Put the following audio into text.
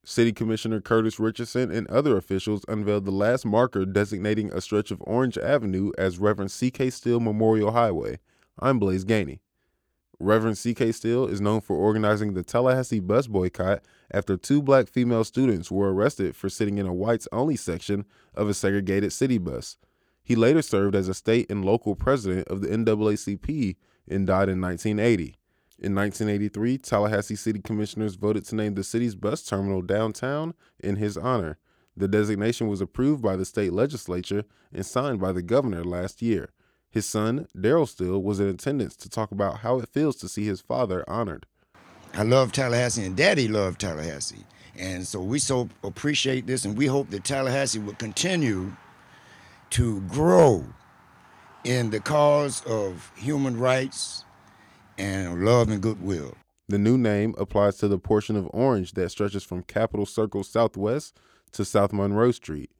City Commissioner Curtis Richardson and other officials unveiled the last marker designating a stretch of Orange Avenue as Reverend C.K. Steele Memorial Highway. I'm Blaze Gainey. Reverend C.K. Steele is known for organizing the Tallahassee bus boycott after 2 black female students were arrested for sitting in a whites-only section of a segregated city bus. He later served as a state and local president of the NAACP and died in 1980. In 1983, Tallahassee City Commissioners voted to name the city's bus terminal downtown in his honor. The designation was approved by the state legislature and signed by the governor last year. His son, Darrell Steele, was in attendance to talk about how it feels to see his father honored. I love Tallahassee, and Daddy loved Tallahassee. And so we so appreciate this, and we hope that Tallahassee will continue to grow in the cause of human rights and love and goodwill. The new name applies to the portion of Orange that stretches from Capitol Circle Southwest to South Monroe Street.